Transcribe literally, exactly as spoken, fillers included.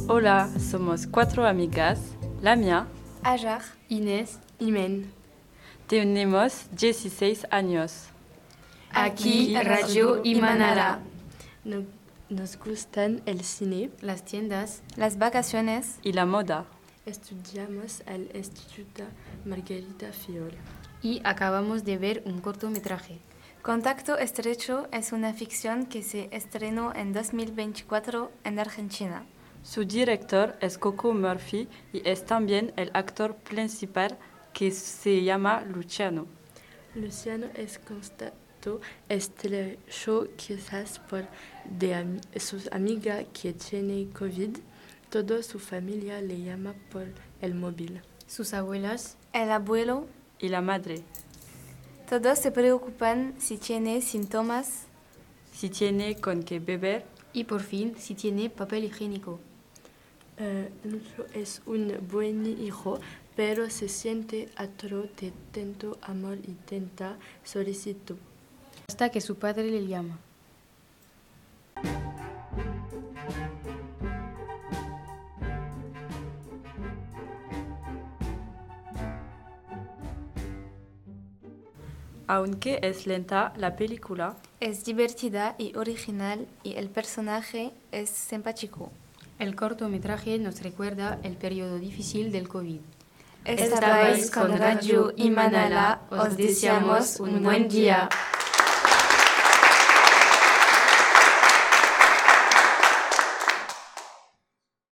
Hola, somos cuatro amigas, Lamia, Ajar, Inés, Imen. tenemos dieciséis años. Aquí Radio Imanara. No- Nos gustan el cine, Las tiendas. las vacaciones Y la moda. estudiamos al Instituto Margarita Fiol. Y acabamos de ver un cortometraje. Contacto Estrecho es una ficción que se estrenó en dos mil veinticuatro en Argentina. Su director es Coco Murphy y es también el actor principal que se llama Luciano. Luciano es constató estrecho quizás por de am- su amiga que tiene COVID. Toda su familia le llama por el móvil. Sus abuelas. El abuelo, Y la madre, todos se preocupan si tiene síntomas. si tiene con qué beber, Y por fin, si tiene papel higiénico. Eh, Lucho es un buen hijo, pero se siente atro de tanto amor y tanta solicitud. Hasta que su padre le llama. aunque es lenta la película, Es divertida y original y el personaje es simpático. El cortometraje nos recuerda el periodo difícil del COVID. Estabais con Radio Imanala, os deseamos un buen día.